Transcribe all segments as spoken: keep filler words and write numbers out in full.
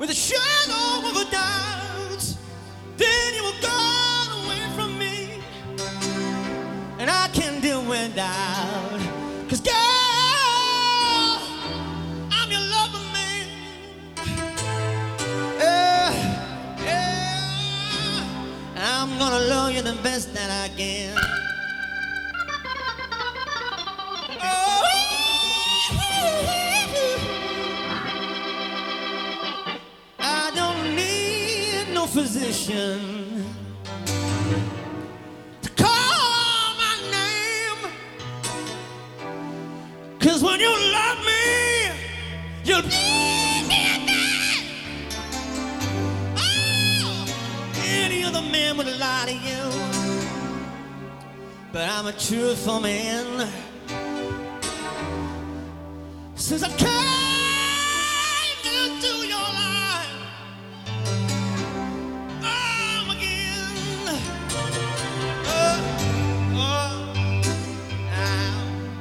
with a shadow of a doubt. Then you were gone away from me, and I can't do without. 'Cause girl, I'm your lover, man. Yeah, yeah. I'm gonna love you the best that I can. I don't need no physician to call my name, 'cause when you love me, you'll leave me at that. Oh, any other man would lie to you, but I'm a truthful man. Since I came into your life, I'm again. Oh, oh, now.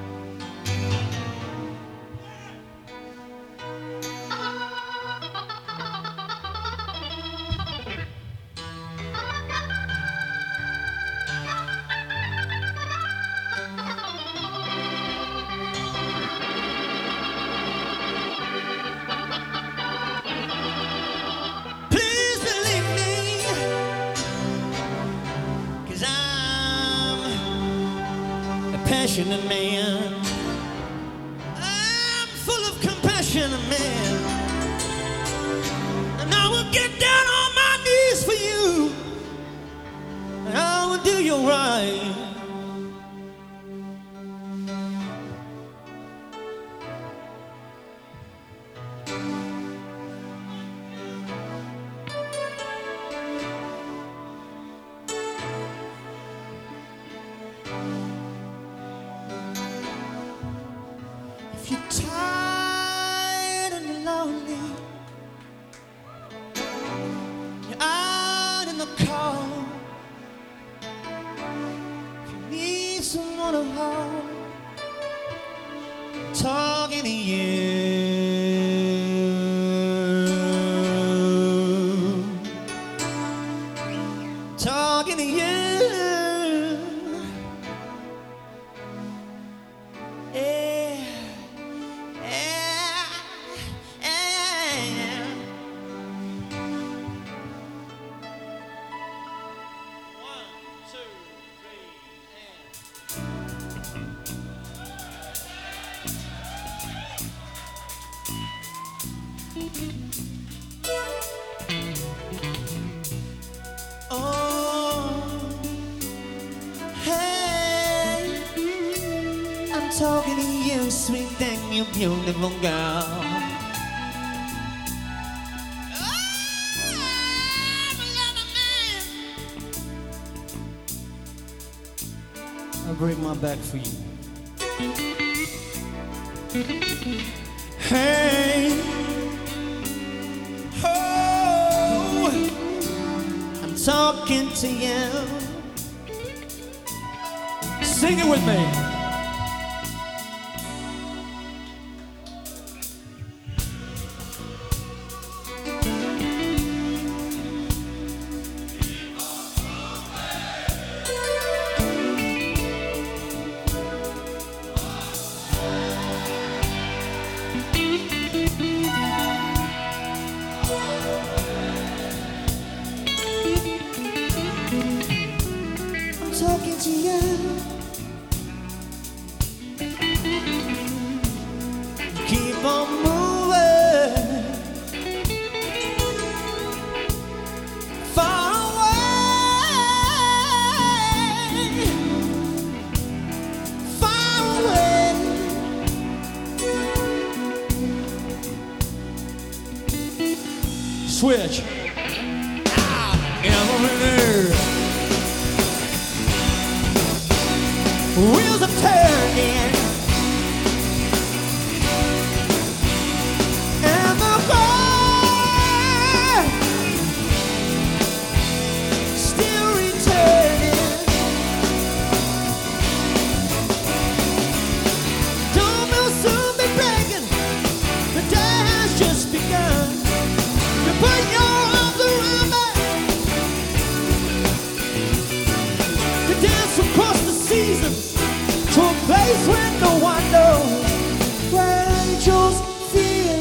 Please believe me, 'cause I'm a passionate man. I'm full of compassion, man. And I will get down on my knees for you, and I will do you right. If you're tired and you're lonely, you're out in the cold, if you need someone to hold, talking to you, talking to you. Yeah, yeah, yeah. One, two, three, and oh, hey, I'm talking to you, sweet thing, you beautiful girl. I'm a lover man. I'll break my back for you. Hey, oh, I'm talking to you. Sing it with me. I'm talking to you. Keep on moving, far away, far away. Switch. Ah, everywhere. Wheels are turning, and the car still returning. Don't will soon be breaking. The day has just begun. Your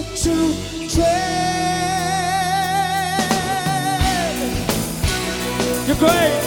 to tread. You're great.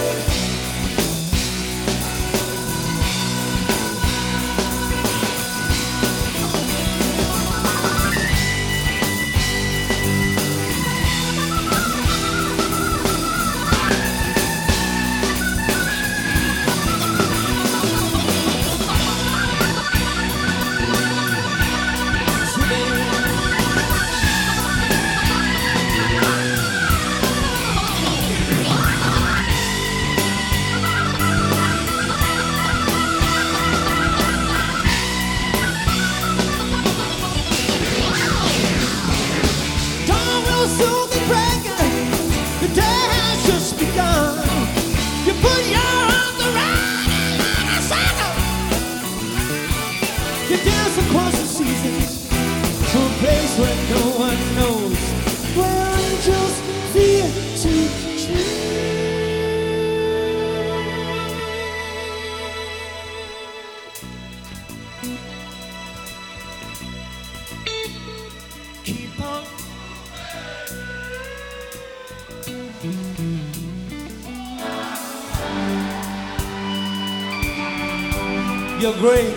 Soon be breaking, the day has just begun. You put your arms around the saddle. You dance across the seasons to a place where no one knows, where angels fear to tread. Keep on. You're great.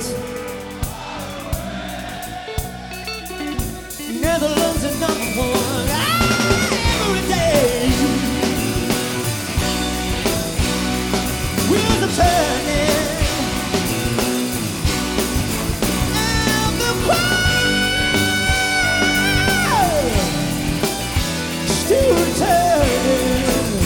Netherlands is number one every day. Wheels are turning and the crowd still turning.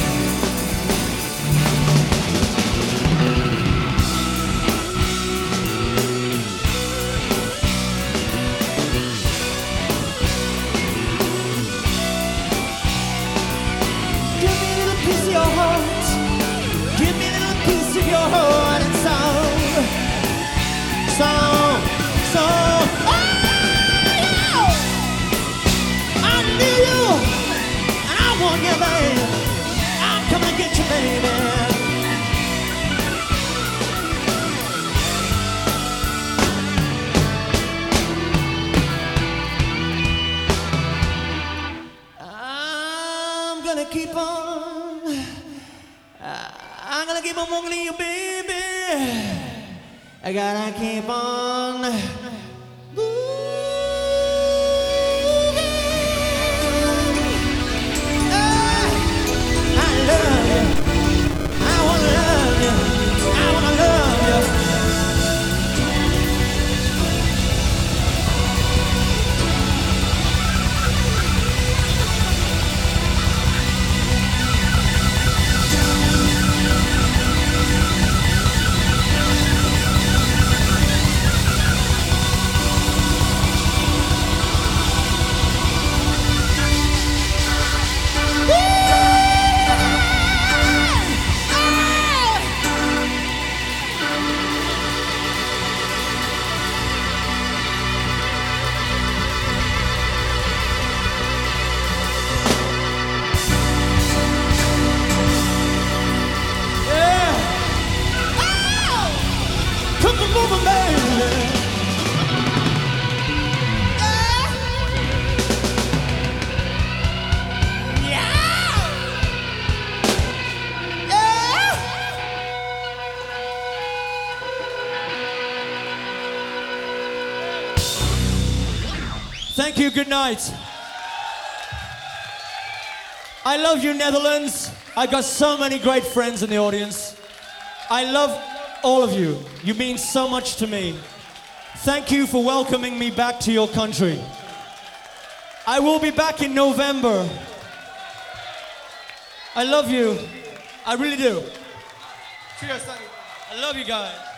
Song, song, oh, yeah. I need you, and I want you, baby. I'm coming to get you, baby. I'm gonna keep on, uh, I'm gonna keep on walking you, baby. I gotta keep on moving. I love you. I wanna love you. I wanna love you. Thank you, good night. I love you, Netherlands. I got so many great friends in the audience. I love all of you. You mean so much to me. Thank you for welcoming me back to your country. I will be back in November. I love you. I really do. Cheers, I love you guys.